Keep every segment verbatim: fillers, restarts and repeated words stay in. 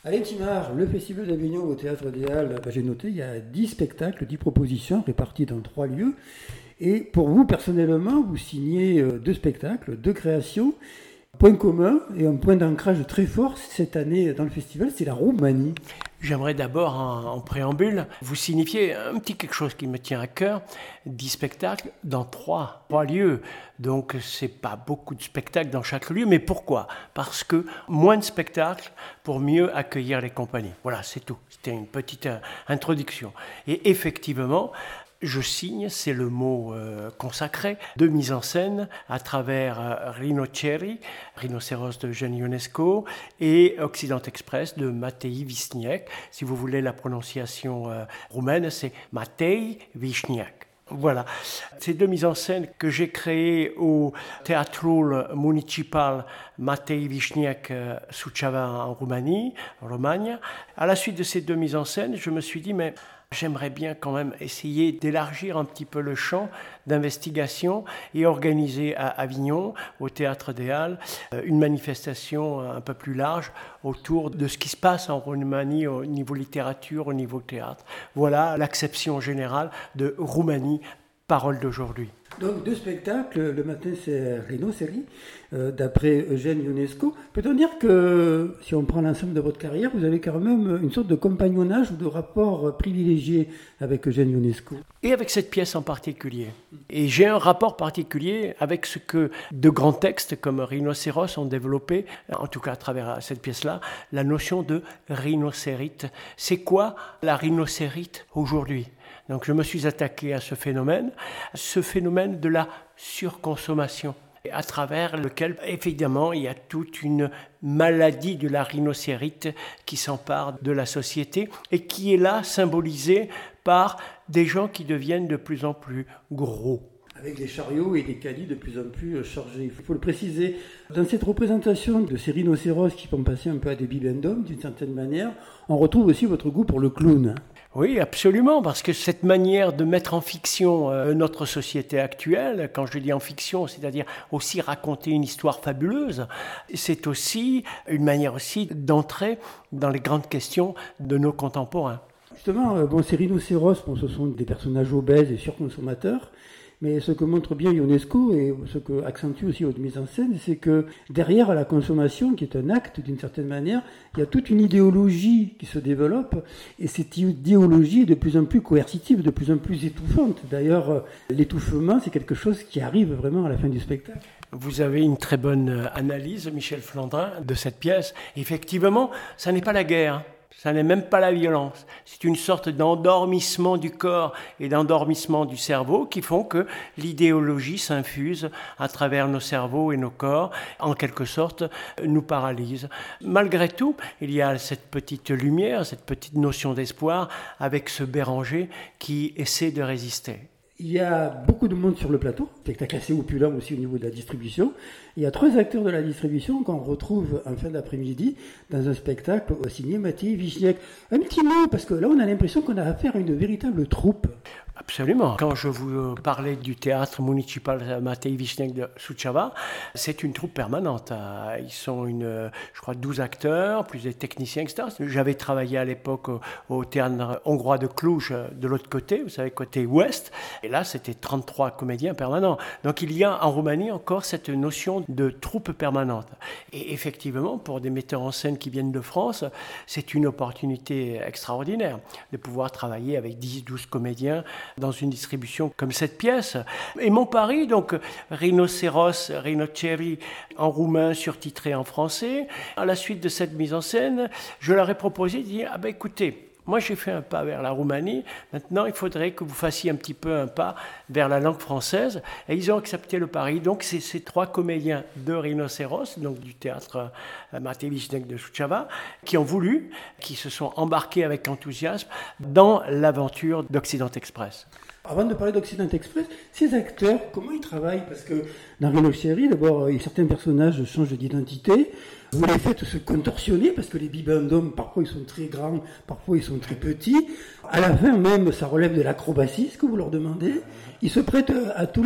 Alain Timard, le Festival d'Avignon au Théâtre des Halles, bah, j'ai noté, il y a dix spectacles, dix propositions réparties dans trois lieux. Et pour vous, personnellement, vous signez euh, deux spectacles, deux créations. Point commun et un point d'ancrage très fort cette année dans le festival, c'est la Roumanie. J'aimerais d'abord, en, en préambule, vous signifier un petit quelque chose qui me tient à cœur. dix spectacles dans trois, trois lieux. Donc, c'est pas beaucoup de spectacles dans chaque lieu. Mais pourquoi ? Parce que moins de spectacles pour mieux accueillir les compagnies. Voilà, c'est tout. C'était une petite euh, introduction. Et effectivement, je signe, c'est le mot euh, consacré, de mise en scène à travers euh, Rhinocéri, Rhinocéros de Eugène Ionesco, et Occident Express de Matei Wiśniak. Si vous voulez la prononciation euh, roumaine, c'est Matei Wiśniak. Voilà. Ces deux mises en scène que j'ai créées au Teatrul Municipal Matei Wiśniak Suceava en Roumanie, en Romagne. À la suite de ces deux mises en scène, je me suis dit, mais j'aimerais bien quand même essayer d'élargir un petit peu le champ d'investigation et organiser à Avignon, au Théâtre des Halles, une manifestation un peu plus large autour de ce qui se passe en Roumanie au niveau littérature, au niveau théâtre. Voilà l'acception générale de Roumanie, parole d'aujourd'hui. Donc deux spectacles, le matin c'est Rhinocéri, euh, d'après Eugène Ionesco. Peut-on dire que, si on prend l'ensemble de votre carrière, vous avez quand même une sorte de compagnonnage ou de rapport privilégié avec Eugène Ionesco ? Et avec cette pièce en particulier. Et j'ai un rapport particulier avec ce que de grands textes comme Rhinocéros ont développé, en tout cas à travers cette pièce-là, la notion de rhinocérite. C'est quoi la rhinocérite aujourd'hui ? Donc je me suis attaqué à ce phénomène, ce phénomène de la surconsommation, à travers lequel, évidemment, il y a toute une maladie de la rhinocérite qui s'empare de la société et qui est là symbolisée par des gens qui deviennent de plus en plus gros. Avec des chariots et des caddies de plus en plus chargés. Il faut le préciser, dans cette représentation de ces rhinocéros qui font passer un peu à des bibendums, d'une certaine manière, on retrouve aussi votre goût pour le clown. Oui, absolument, parce que cette manière de mettre en fiction euh, notre société actuelle, quand je dis en fiction, c'est-à-dire aussi raconter une histoire fabuleuse, c'est aussi une manière aussi d'entrer dans les grandes questions de nos contemporains. Justement, euh, bon, ces rhinocéros, bon, ce sont des personnages obèses et surconsommateurs. Mais ce que montre bien Ionesco et ce que accentue aussi votre mise en scène, c'est que derrière la consommation, qui est un acte d'une certaine manière, il y a toute une idéologie qui se développe et cette idéologie est de plus en plus coercitive, de plus en plus étouffante. D'ailleurs, l'étouffement, c'est quelque chose qui arrive vraiment à la fin du spectacle. Vous avez une très bonne analyse, Michel Flandrin, de cette pièce. Effectivement, ça n'est pas la guerre. Ça n'est même pas la violence. C'est une sorte d'endormissement du corps et d'endormissement du cerveau qui font que l'idéologie s'infuse à travers nos cerveaux et nos corps, en quelque sorte, nous paralyse. Malgré tout, il y a cette petite lumière, cette petite notion d'espoir avec ce Béranger qui essaie de résister. Il y a beaucoup de monde sur le plateau, spectacle assez opulent aussi au niveau de la distribution. Il y a trois acteurs de la distribution qu'on retrouve en fin d'après-midi dans un spectacle signé Matei Wiśniak. Un petit mot, parce que là on a l'impression qu'on a affaire à une véritable troupe. Absolument. Quand je vous parlais du théâtre municipal Matei Wiśniak de Suceava, c'est une troupe permanente. Ils sont, une, je crois, douze acteurs, plus des techniciens, et cetera. J'avais travaillé à l'époque au, au théâtre hongrois de Cluj, de l'autre côté, vous savez, côté ouest. Et là, c'était trente-trois comédiens permanents. Donc il y a en Roumanie encore cette notion de troupe permanente. Et effectivement, pour des metteurs en scène qui viennent de France, c'est une opportunité extraordinaire de pouvoir travailler avec dix douze comédiens dans une distribution comme cette pièce. Et mon pari, donc, Rhinocéros, Rhinocéri en roumain, surtitré en français. À la suite de cette mise en scène, je leur ai proposé de dire, ah ben écoutez, moi j'ai fait un pas vers la Roumanie, maintenant il faudrait que vous fassiez un petit peu un pas vers la langue française. Et ils ont accepté le pari. Donc c'est ces trois comédiens de Rhinocéros, donc du théâtre Matei Wiśniak de Suceava, qui ont voulu, qui se sont embarqués avec enthousiasme dans l'aventure d'Occident Express. Avant de parler d'Occident Express, ces acteurs, comment ils travaillent ? Parce que dans Rhinocéri, d'abord, certains personnages changent d'identité. Vous les faites se contorsionner parce que les bibendums, parfois ils sont très grands, parfois ils sont très petits. À la fin même, ça relève de l'acrobatie, ce que vous leur demandez. Ils se prêtent à tous les défis ?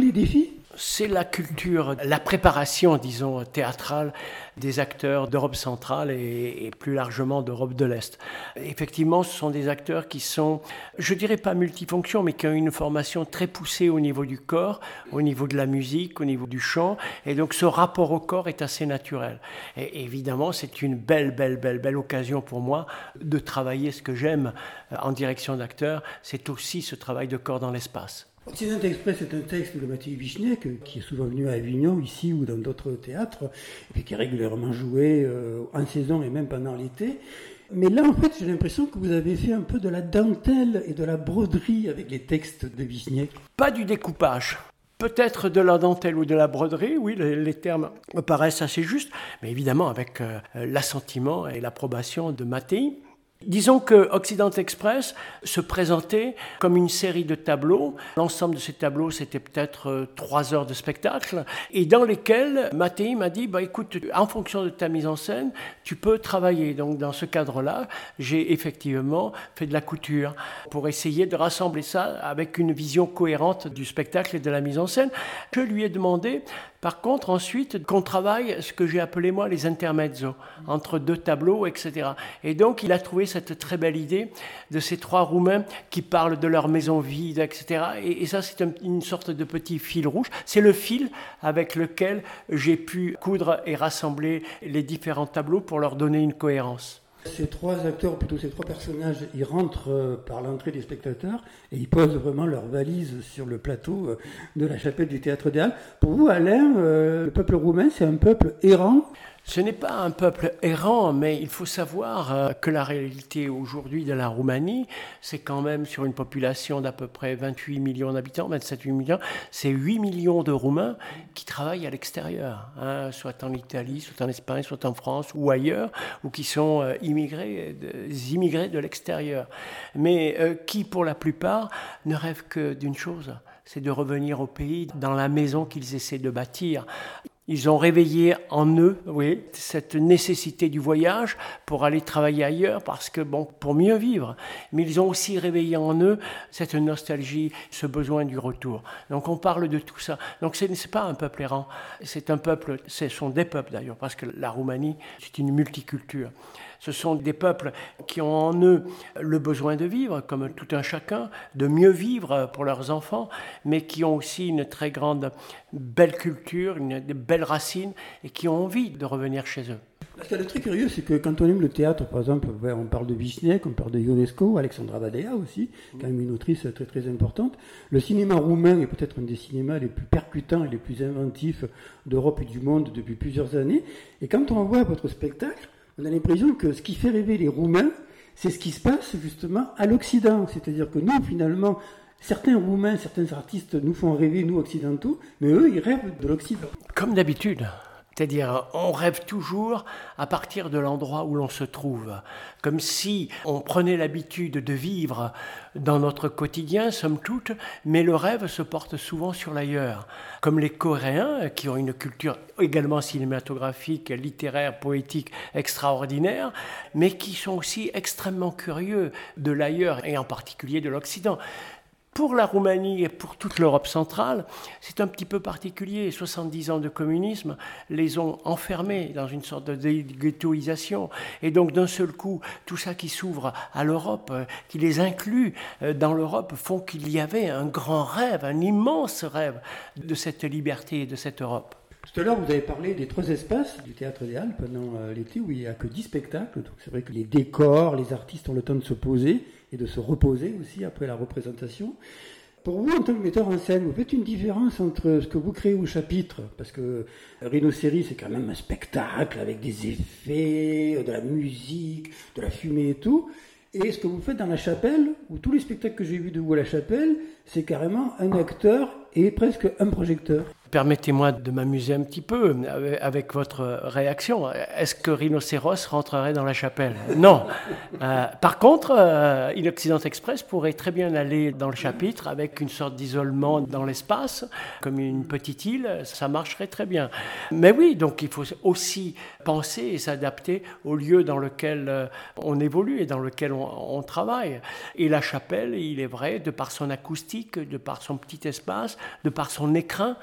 C'est la culture, la préparation, disons, théâtrale des acteurs d'Europe centrale et, et plus largement d'Europe de l'Est. Effectivement, ce sont des acteurs qui sont, je dirais pas multifonctions, mais qui ont une formation très poussée au niveau du corps, au niveau de la musique, au niveau du chant. Et donc, ce rapport au corps est assez naturel. Et évidemment, c'est une belle, belle, belle, belle occasion pour moi de travailler ce que j'aime en direction d'acteur. C'est aussi ce travail de corps dans l'espace. Occident Express est un texte de Mathieu Vichniac, qui est souvent venu à Avignon, ici ou dans d'autres théâtres, et qui est régulièrement joué euh, en saison et même pendant l'été. Mais là, en fait, j'ai l'impression que vous avez fait un peu de la dentelle et de la broderie avec les textes de Vichniac. Pas du découpage. Peut-être de la dentelle ou de la broderie, oui, les, les termes me paraissent assez justes, mais évidemment avec euh, l'assentiment et l'approbation de Mattei. Disons que Occident Express se présentait comme une série de tableaux. L'ensemble de ces tableaux, c'était peut-être euh, trois heures de spectacle, et dans lesquels Mattei m'a dit, bah, écoute, en fonction de ta mise en scène, tu peux travailler. Donc dans ce cadre-là, j'ai effectivement fait de la couture pour essayer de rassembler ça avec une vision cohérente du spectacle et de la mise en scène. Je lui ai demandé, par contre, ensuite, qu'on travaille ce que j'ai appelé, moi, les intermezzo, entre deux tableaux, et cetera. Et donc, il a trouvé cette très belle idée de ces trois Roumains qui parlent de leur maison vide, et cetera. Et, et ça, c'est un, une sorte de petit fil rouge. C'est le fil avec lequel j'ai pu coudre et rassembler les différents tableaux pour leur donner une cohérence. Ces trois acteurs, plutôt ces trois personnages, ils rentrent euh, par l'entrée des spectateurs et ils posent vraiment leur valise sur le plateau euh, de la chapelle du Théâtre des Halles. Pour vous, Alain, euh, le peuple roumain, c'est un peuple errant ? Ce n'est pas un peuple errant, mais il faut savoir euh, que la réalité aujourd'hui de la Roumanie, c'est quand même sur une population d'à peu près vingt-huit millions d'habitants, vingt-sept millions, c'est huit millions de Roumains qui travaillent à l'extérieur, hein, soit en Italie, soit en Espagne, soit en France ou ailleurs, ou qui sont euh, immigrés, des immigrés de l'extérieur, mais euh, qui pour la plupart ne rêvent que d'une chose, c'est de revenir au pays, dans la maison qu'ils essaient de bâtir. Ils ont réveillé en eux, oui, cette nécessité du voyage pour aller travailler ailleurs, parce que, bon, pour mieux vivre. Mais ils ont aussi réveillé en eux cette nostalgie, ce besoin du retour. Donc on parle de tout ça. Donc ce n'est pas un peuple errant, c'est un peuple, ce sont des peuples d'ailleurs, parce que la Roumanie, c'est une multiculture. Ce sont des peuples qui ont en eux le besoin de vivre, comme tout un chacun, de mieux vivre pour leurs enfants, mais qui ont aussi une très grande, belle culture, une, de belles racines, et qui ont envie de revenir chez eux. Parce que le truc curieux, c'est que quand on aime le théâtre, par exemple, on parle de Vichniac, on parle de Ionesco, Alexandra Vadea aussi, quand même une autrice très très importante. Le cinéma roumain est peut-être un des cinémas les plus percutants et les plus inventifs d'Europe et du monde depuis plusieurs années. Et quand on voit votre spectacle, on a l'impression que ce qui fait rêver les Roumains, c'est ce qui se passe justement à l'Occident. C'est-à-dire que nous, finalement, certains Roumains, certains artistes nous font rêver, nous occidentaux, mais eux, ils rêvent de l'Occident. Comme d'habitude. C'est-à-dire, on rêve toujours à partir de l'endroit où l'on se trouve. Comme si on prenait l'habitude de vivre dans notre quotidien, somme toute, mais le rêve se porte souvent sur l'ailleurs. Comme les Coréens, qui ont une culture également cinématographique, littéraire, poétique extraordinaire, mais qui sont aussi extrêmement curieux de l'ailleurs, et en particulier de l'Occident. Pour la Roumanie et pour toute l'Europe centrale, c'est un petit peu particulier. soixante-dix ans de communisme les ont enfermés dans une sorte de ghettoisation. Et donc, d'un seul coup, tout ça qui s'ouvre à l'Europe, qui les inclut dans l'Europe, font qu'il y avait un grand rêve, un immense rêve de cette liberté et de cette Europe. Tout à l'heure, vous avez parlé des trois espaces du Théâtre des Halles pendant l'été où il n'y a que dix spectacles. Donc c'est vrai que les décors, les artistes ont le temps de se poser et de se reposer aussi après la représentation. Pour vous, en tant que metteur en scène, vous faites une différence entre ce que vous créez au chapitre, parce que Rhinocéros, c'est quand même un spectacle avec des effets, de la musique, de la fumée et tout, et ce que vous faites dans la chapelle, où tous les spectacles que j'ai vus de vous à la chapelle, c'est carrément un acteur et presque un projecteur. Permettez-moi de m'amuser un petit peu avec votre réaction. Est-ce que Rhinocéros rentrerait dans la chapelle ? Non. Euh, par contre, euh, l'Occident Express pourrait très bien aller dans le chapitre avec une sorte d'isolement dans l'espace, comme une petite île, ça marcherait très bien. Mais oui, donc il faut aussi penser et s'adapter au lieu dans lequel on évolue et dans lequel on, on travaille. Et la chapelle, il est vrai, de par son acoustique, de par son petit espace, de par son écrin,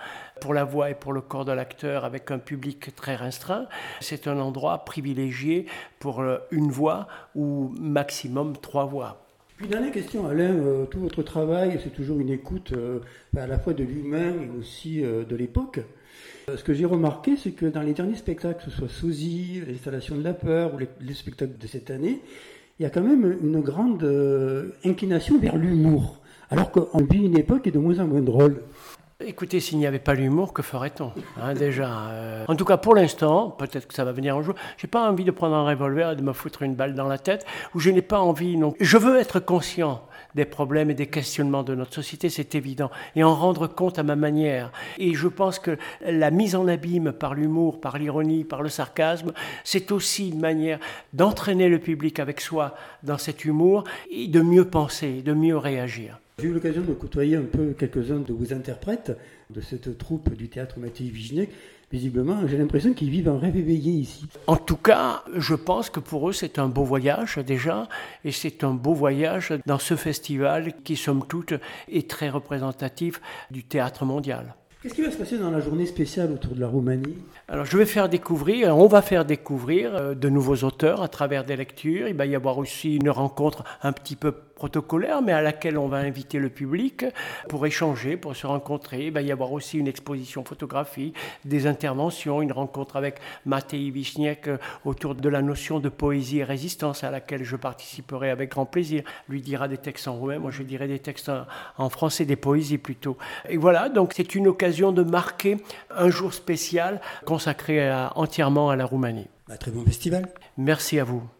pour la voix et pour le corps de l'acteur avec un public très restreint. C'est un endroit privilégié pour une voix ou maximum trois voix. Puis dernière question, Alain, euh, tout votre travail, c'est toujours une écoute euh, à la fois de l'humain et aussi euh, de l'époque. Euh, ce que j'ai remarqué, c'est que dans les derniers spectacles, que ce soit Sosie, l'installation de la peur ou les, les spectacles de cette année, il y a quand même une grande euh, inclination vers l'humour, alors qu'on vit une époque qui est de moins en moins drôle. Écoutez, s'il n'y avait pas l'humour, que ferait-on hein, déjà euh... En tout cas, pour l'instant, peut-être que ça va venir un jour, je n'ai pas envie de prendre un revolver et de me foutre une balle dans la tête, ou je n'ai pas envie non. Je veux être conscient des problèmes et des questionnements de notre société, c'est évident, et en rendre compte à ma manière. Et je pense que la mise en abîme par l'humour, par l'ironie, par le sarcasme, c'est aussi une manière d'entraîner le public avec soi dans cet humour et de mieux penser, de mieux réagir. J'ai eu l'occasion de côtoyer un peu quelques-uns de vos interprètes de cette troupe du théâtre Mathieu Vigenec. Visiblement, j'ai l'impression qu'ils vivent un rêve éveillé ici. En tout cas, je pense que pour eux, c'est un beau voyage déjà, et c'est un beau voyage dans ce festival qui, somme toute, est très représentatif du théâtre mondial. Qu'est-ce qui va se passer dans la journée spéciale autour de la Roumanie ? Alors, je vais faire découvrir, on va faire découvrir de nouveaux auteurs à travers des lectures. Il va y avoir aussi une rencontre un petit peu protocolaire, mais à laquelle on va inviter le public pour échanger, pour se rencontrer. Il va y avoir aussi une exposition photographie, des interventions, une rencontre avec Mathieu Vigenec autour de la notion de poésie et résistance à laquelle je participerai avec grand plaisir. Lui dira des textes en roumain, moi je dirai des textes en français, des poésies plutôt. Et voilà, donc c'est une occasion de marquer un jour spécial consacré à, entièrement à la Roumanie. Un très bon festival. Merci à vous.